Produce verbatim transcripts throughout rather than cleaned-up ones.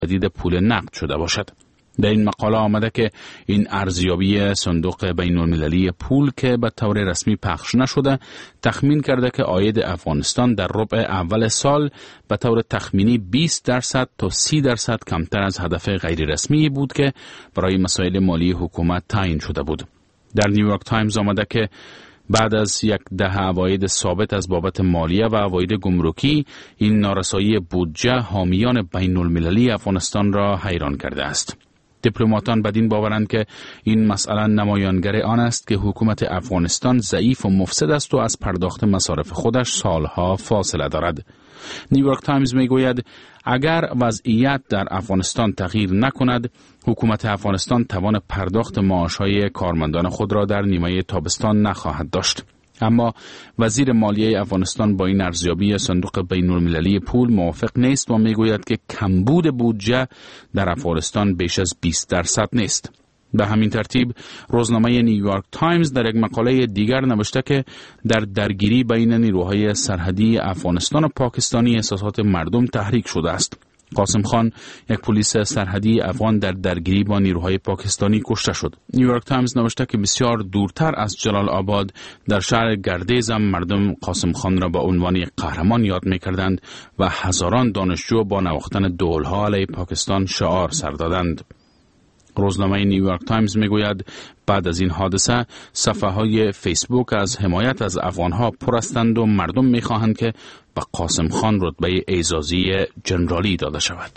جدید پول نقد شده باشد. در این مقاله آمده که این ارزیابی صندوق بین المللی پول که به طور رسمی پخش نشده تخمین کرده که عاید افغانستان در ربع اول سال به طور تخمینی بیست درصد تا سی درصد کمتر از هدف غیر رسمی بود که برای مسائل مالی حکومت تعیین شده بود. در نیویورک تایمز آمده که بعد از یک دهه عواید ثابت از بابت مالیه و عواید گمرکی، این نارسایی بودجه حامیان بین المللی افغانستان را حیران کرده است. دیپلماتان بدین باورند که این مسئله نمایانگر آن است که حکومت افغانستان ضعیف و مفسد است و از پرداخت مصارف خودش سالها فاصله دارد. نیویورک تایمز میگوید اگر وضعیت در افغانستان تغییر نکند، حکومت افغانستان توان پرداخت معاشهای کارمندان خود را در نیمه تابستان نخواهد داشت. اما وزیر مالیه افغانستان با این ارزیابی صندوق بین المللی پول موافق نیست و میگوید که کمبود بودجه در افغانستان بیش از بیست درصد نیست. به همین ترتیب روزنامه نیویورک تایمز در یک مقاله دیگر نوشته که در درگیری بین نیروهای سرحدی افغانستان و پاکستانی احساسات مردم تحریک شده است. قاسم خان، یک پلیس سرحدی افغان، در درگیری با نیروهای پاکستانی کشته شد. نیویورک تایمز نوشته که بسیار دورتر از جلال آباد در شهر گردیز هم مردم قاسم خان را به عنوان یک قهرمان یاد می‌کردند و هزاران دانشجو با نواختن دولها علیه پاکستان شعار سر دادند. روزنامه نیویورک تایمز میگوید بعد از این حادثه صفحه های فیسبوک از حمایت از افغانها پر هستند و مردم میخواهند که به قاسم خان رتبه اعزازی جنرالی داده شود.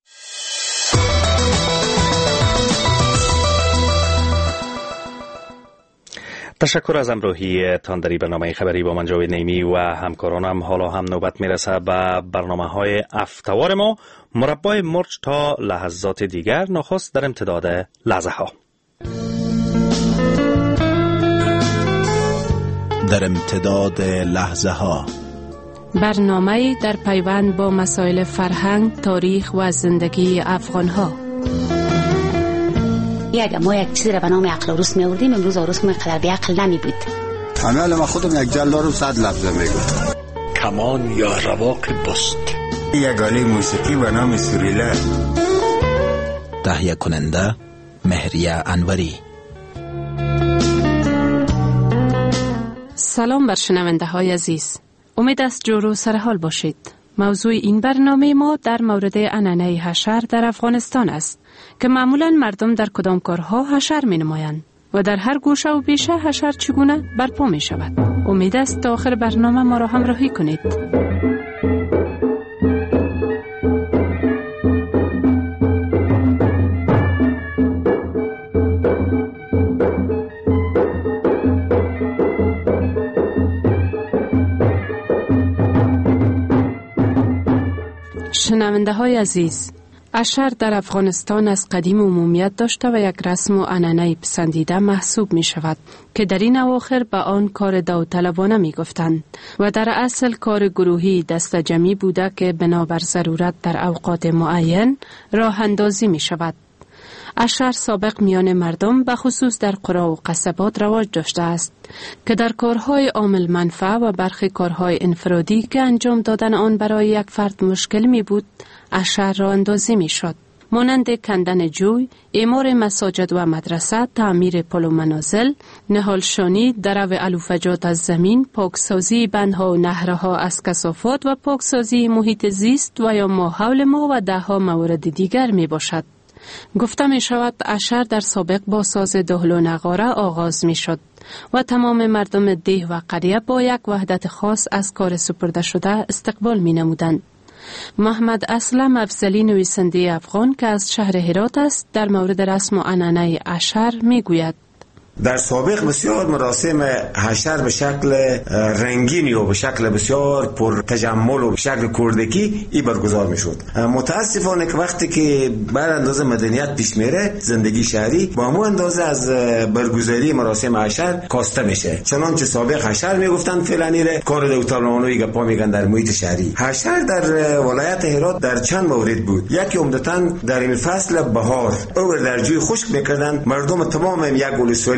تشکر از همراهی تان در برنامه خبری با من جاوید نیمی و همکارانم. حالا هم نوبت میرسه به برنامه های افتوار ما. مربای مرج تا لحظات دیگر، نخست در امتداد لحظه ها. در امتداد لحظه ها، برنامه در پیوند با مسائل فرهنگ، تاریخ و زندگی افغان ها. اگر ما یک چیزی را به نام عقل و روس می آوردیم، امروز روس ما قدر به عقل نمی بود. انا ما خودم یک جلال رو صد لفظ میگم. کمان یا رواق بست، یک آله موسیقی به نام سوریلا. تهیه کننده مهریه انوری. سلام بر شنونده های عزیز، امید است جور و سرحال باشید. موضوع این برنامه ما در مورد عنعنه حشر در افغانستان است که معمولا مردم در کدام کارها حشر می نمایند و در هر گوشه و بیشه حشر چگونه برپا می شود. امید است تا آخر برنامه ما را همراهی کنید. شنونده های عزیز، حشر در افغانستان از قدیم عمومیت داشته و یک رسم و عنعنه پسندیده محسوب می شود که در این اواخر به آن کار داوطلبانه می گفتند و در اصل کار گروهی دست جمعی بوده که بنابر ضرورت در اوقات معین راه اندازی می شود. حشر سابق میان مردم به خصوص در قرى و قصبات رواج داشته است که در کارهای عامل منفعه و برخی کارهای انفرادی که انجام دادن آن برای یک فرد مشکل می بود، حشر را اندازی می شد. مانند کندن جوی، اعمار مساجد و مدرسه، تعمیر پل و منازل، نهالشانی، درو علوفجات از زمین، پاکسازی بندها و نهرها از کثافات و پاکسازی محیط زیست و یا ماحول ما و ده ها مورد دیگر می باشد. گفته می شود حشر در سابق با ساز دهل و نغاره آغاز می شد و تمام مردم ده و قریه با یک وحدت خاص از کار سپرده شده استقبال می نمودند. محمد اسلم افضلی، نویسنده افغان که از شهر هرات است، در مورد رسم و عنعنه حشر می گوید: در سابق بسیار مراسم حشر به شکل رنگینی و به شکل بسیار پر تجمل و به شکل کردکی ای برگزار می شد. متاسفانه که وقتی که بر اندازه مدنیت پیش میره، زندگی شهری با همون اندازه از برگزاری مراسم حشر کاسته میشه. چنانچه سابق حشر میگفتن فلانی ره کار داوطلبانه گپا میگن در محیط شهری. حشر در ولایت هرات در چند مورد بود. یکی عمدتاً در این فصل بهار او در جوی خشک میکردن، مردم تمام یک گل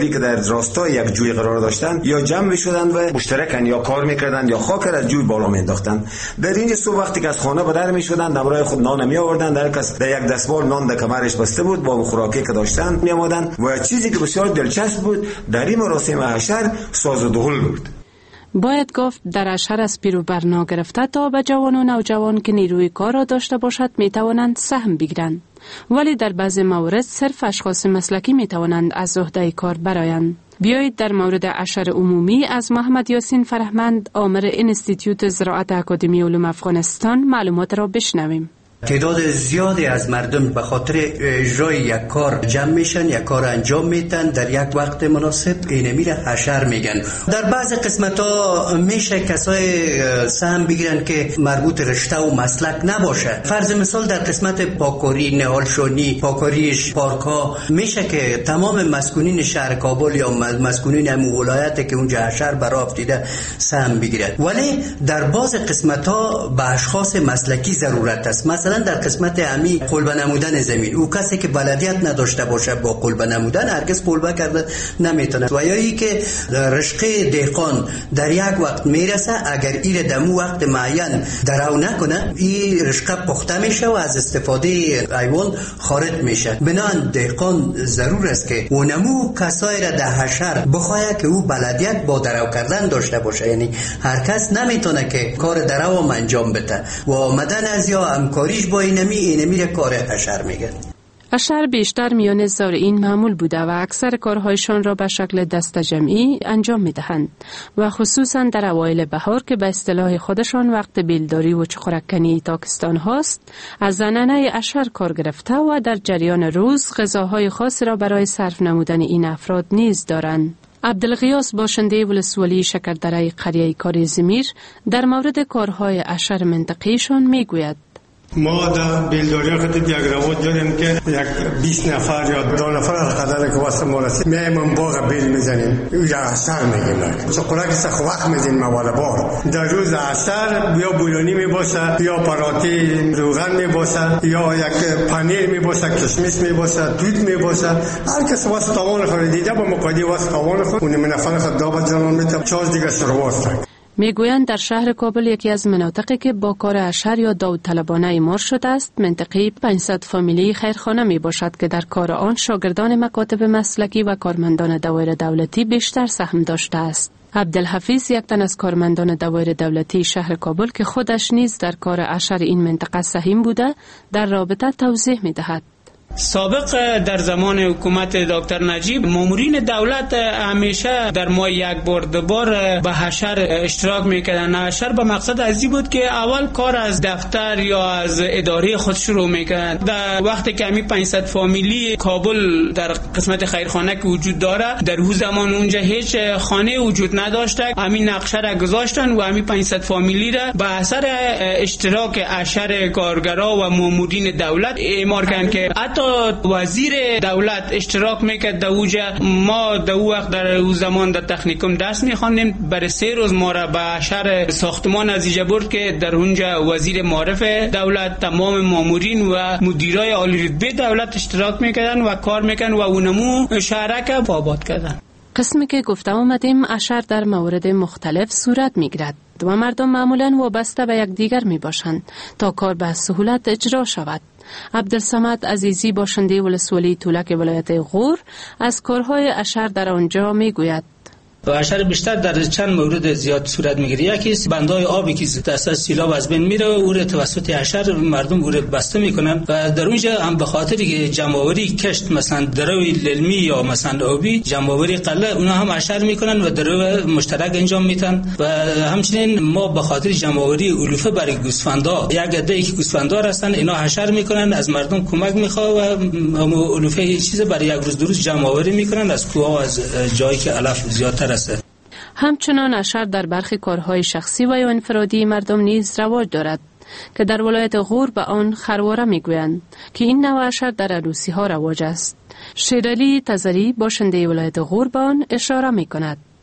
محلی که در راستای یک جوی قرار داشتند یا جمع می‌شدند و مشترکاً یا کار می‌کردند یا خاک را از جوی بالا می‌انداختند. در اینجا صبح وقتی که از خانه به در می‌شدند همراه خود نان می‌آوردند، هر کس در یک دستمال نان در کمرش بسته بود با خوراکی که داشتند می‌آمدند و چیزی که بسیار دلچسب بود در این مراسم حشر ساز و دهل بود. باید گفت در حشر از پیرو برنا گرفته تا به جوان و نوجوان که نیروی کار را داشته باشد می توانند سهم بگیرند، ولی در بعضی موارد صرف اشخاص مسلکی می توانند از عهده کار برآیند. بیایید در مورد حشر عمومی از محمد یاسین فرهمند، آمر انستیتیوت زراعت اکادمی علوم افغانستان، معلومات را بشنویم. تعداد زیادی از مردم به خاطر اجرای یک کار جمع میشن، یک کار انجام میتن در یک وقت مناسب، اینه میره حشر میگن. در بعض قسمت ها میشه کسای سهم بگیرن که مربوط رشته و مسلک نباشه. فرض مثال در قسمت پاکاری، نهالشونی، پاکاریش پارک ها میشه که تمام مسکونین شهر کابل یا مسکونین همون ولایت که اونجا حشر برای افتیده سهم بگیرن. ولی در بعض قسمت ها به اشخاص مسلکی ضرورت است. مثلا در قسمت امی قلبه نمودن زمین، او کسی که بلدیت نداشته باشه با قلبه نمودن هرگز قلبه کرده نمیتونه. و یا ای که رشقه دهقان در یک وقت میرسه، اگر ایر دمو وقت معین درو نکنه، این رشقه پخته میشه و از استفاده ایوان خارج میشه. بنان دهقان ضرور است که اونمو کسای را در حشر بخواه که او بلدیت با درو کردن داشته باشه. یعنی هر کس نمیتونه که کار درو هم انجام بده و آمدن از یا همکاری با اینمی اینمی را کار حشر میگن. حشر بیشتر میان زارعین معمول بوده و اکثر کارهایشان را به شکل دست جمعی انجام میدهند و خصوصا در اوایل بهار که به اصطلاح خودشان وقت بیلداری و چخورکنی تاکستان هاست، از زنانه حشر کار گرفته و در جریان روز غذاهای خاص را برای صرف نمودن این افراد نیز دارند. عبدالغیاس باشنده ولسوالی شکردره قریه کاری زمیر در مورد کارهای حشر منطقیشان میگوید: ما در بیلداری خود یک رواد داریم که یک بیست نفر یا دو نفر قدر که واسه ما رسید میایم باغ بیل میزنیم، یا حشر میگیم. چقدر که سخت وقت میزنیم موال بار در روز حشر یا بولونی میباشه یا پراتی روغن میباشه یا یک پنیر میباشه، کشمش میباشه، دود میباشه. هر کس واسه تاوان خود دیده با مقادی واسه تاوان خود اون نفر خود دابت جنان میتونه چاز دیگه شروعات کنه. میگویند در شهر کابل یکی از مناطقی که با کار حشر یا داوطلبانه ایمار شده است، منطقه پانصد فامیلی خیرخانه می باشد که در کار آن شاگردان مکاتب مسلکی و کارمندان دوائر دولتی بیشتر سهم داشته است. عبدالحفیظ، یک تن از کارمندان دوائر دولتی شهر کابل که خودش نیز در کار حشر این منطقه سهیم بوده، در رابطه توضیح می دهد. سابق در زمان حکومت دکتر نجیب مامورین دولت همیشه در ماه یک بار دو بار به حشر اشتراک میکردن. حشر به مقصد ازی بود که اول کار از دفتر یا از اداره خود شروع میکردن. در وقتی که همی پانصد فامیلی کابل در قسمت خیرخانه که وجود داره، در اون زمان اونجا هیچ خانه وجود نداشته، همین نقشه را گذاشتن و همین پانصد فامیلی را به اثر اشتراک حشر کارگرا و مامورین دولت اعمار کردن که حتی وزیر دولت اشتراک میکرد در اوجا. ما در او وقت در او زمان در تکنیکوم درس میخواندیم، برای سه روز ما را به حشر ساختمان از اینجا برد که در اونجا وزیر معارف دولت، تمام مامورین و مدیرای عالی رتبه دولت اشتراک میکردن و کار میکردن و اونمو شهرک آباد کردن. قسمی که گفته آمدیم، حشر در موارد مختلف صورت میگیرد و مردم معمولاً وابسته به یکدیگر می باشند تا کار به سهولت اجرا شود. عبدالصمد عزیزی باشنده ولسوالی تولک ولایت غور از کارهای حشر در آنجا می گوید: حشر بیشتر در چند مورد زیاد صورت میگیره. یکی بندهای آبی که دست از سیلاب از بین میره، او رو توسط حشر مردم او رو بسته میکنن و در اونجا هم به خاطر که جمع‌آوری کشت، مثلا دروی للمی یا مثلا آبی جمع‌آوری قله، اونا هم حشر میکنن و درو مشترک انجام میدن. و همچنین ما به خاطر جمع‌آوری علوفه برای گوسفندا، یک عده که گوسفندار هستن، اینا حشر میکنن، از مردم کمک میخواه و علوفه چیز برای یک روز دو روز جمع‌آوری میکنن از کوه و از جایی که علف زیادتر. همچنان حشر در برخی کارهای شخصی و یا انفرادی مردم نیز رواج دارد که در ولایت غور به آن خرواره میگویند که این نوع حشر در عروسی ها رواج است. شیرالی تزری باشنده ولایت غور به آن اشاره میکند: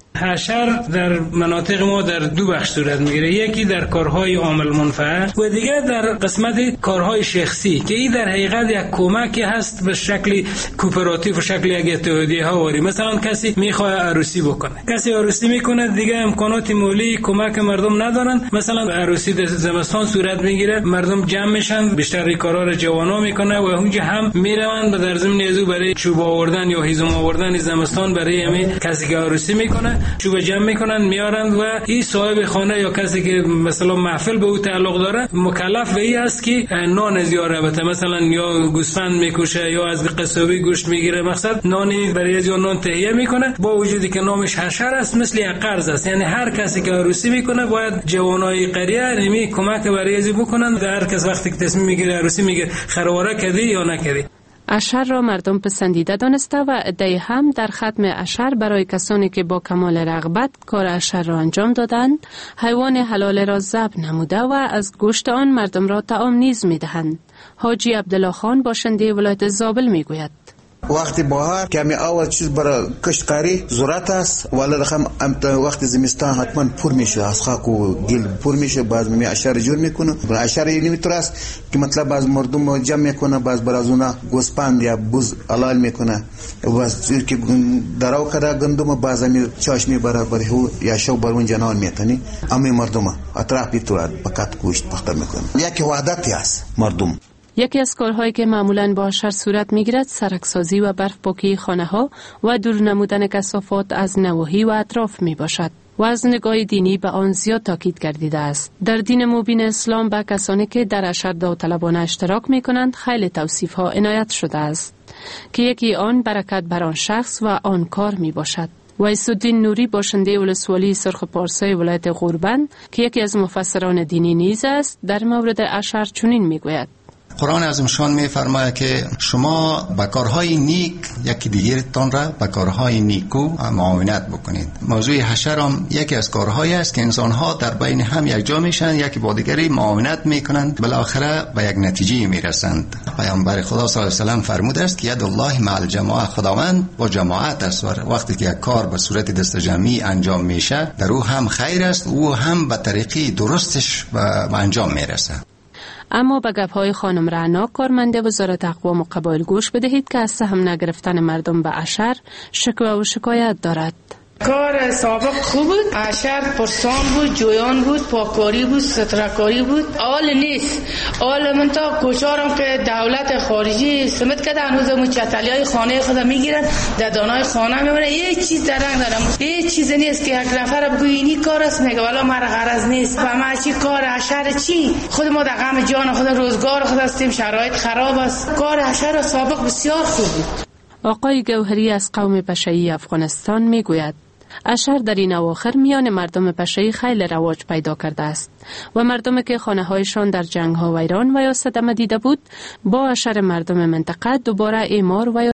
حشر در مناطق ما در دو بخش صورت میگیره، یکی در کارهای عامل منفعه و دیگر در قسمت کارهای شخصی که این در حقیقت یک کمکی هست به شکل کوپراتیو و شکل یک اتحادیه ها واری. مثلا کسی میخواد عروسی بکنه، کسی عروسی میکنه، دیگه امکانات مالی کمک مردم ندارن، مثلا عروسی در زمستان صورت میگیره، مردم جمع میشن، بیشتر کارا رو جوانا میکنه و اونجا هم میروند و در ضمن ازو برای چوب آوردن یا هیزم آوردن زمستان برای همین کسی که عروسی میکنه چوب جمع میکنن میارند و این صاحب خانه یا کسی که مثلا محفل به او تعلق داره مکلف به این است که نان از یاره بته، مثلا یا گوسفند میکشه یا از قصابی گوشت میگیره، مقصد نانی برای از نان تهیه میکنه، با وجودی که نامش حشر است مثل یک قرض است. یعنی هر کسی که عروسی میکنه باید جوانای قریه نمی کمک برای از بکنن. هر کس وقتی که تصمیم میگیره عروسی میگه خرواره کردی یا نکردی. اشر را مردم پسندیده دانسته و عده‌ای هم در ختم اشر برای کسانی که با کمال رغبت کار اشر را انجام دادند حیوان حلال را ذبح نموده و از گوشت آن مردم را طعام نیز میدهند. حاجی عبدالله خان باشنده ولایت زابل میگوید وقتی بهار کمی اول چیز برای کشتکاری ضرورت است، ولی رقم وقتی زمستان حتما پر میشه، از خاک و گل پر میشه، باز می اشر جور میکنه. اشر اینطور است که مطلب باز مردم جمع میکنه، باز برازونا گوسپند یا بوز حلال میکنه، باز که دراو کدا گندم باز می چاشنی برابر هو یا شو بر اون جنان میتنی امی مردم اطراف بیتورات پکات گوشت پخته میکنه. یکی وحدتی است مردم. یکی از کارهایی که معمولاً با اشر صورت میگیرد سرکسازی و برف پاکی خانه ها و دور نمودن کثافات از نواحی و اطراف می باشد و از نگاه دینی به آن زیاد تاکید گردیده است. در دین مبین اسلام به کسانی که در اشر داوطلبانه اشتراک می کنند خیلی توصیف ها عنایت شده است که یکی آن برکت بر آن شخص و آن کار می باشد. ویس‌الدین نوری باشنده ولسوالی سرخ پارسای ولایت غوربند که یکی از مفسران دینی نیز است در مورد اشر چنین می گوید: قرآن عظیم شان می فرماید که شما با کارهای نیک یکی دیگرتان را با کارهای نیکو معاونت بکنید. موضوع حشر هم یکی از کارهایی است که انسان‌ها در بین هم یک جا میشن، یکی با دیگری معاونت میکنند، بالاخره به یک نتیجه میرسند. پیامبر خدا صلی الله علیه و سلم فرموده است که ید الله مع الجماعه، خداوند با جماعت است. وقتی که یک کار به صورت دست جمعی انجام میشه در او هم خیر است، او هم به طریقی درستش به انجام میرسه. اما به گپ‌های خانم رعنا کارمنده وزارت اقوام و قبایل گوش بدهید که از سهم نگرفتن مردم به اشر شکوه و شکایت دارد. کار سابق خوب بود، اشر پرسان بود، جویان بود، پاکاری بود، سترکاری بود. آل نیست آل من تا کشارم که دولت خارجی سمت کرده هنوز مچتلی های خانه خود میگیرن در دانای خانه میبرن. یه چیز درنگ دارم، یه چیز نیست که یک نفر بگوی اینی کار است میگه والا مرا غرض نیست و ما چی کار اشر چی، خود ما در غم جان خود روزگار خود هستیم، شرایط خراب است. کار اشر سابق بسیار خوب بود. آقای گوهری از قوم پشه‌ای افغانستان میگوید اشر در این اواخر میان مردم پشه‌ای خیلی رواج پیدا کرده است و مردمی که خانه هایشان در جنگ ها ویران و یا صدمه دیده بود با اشر مردم منطقه دوباره اعمار و یا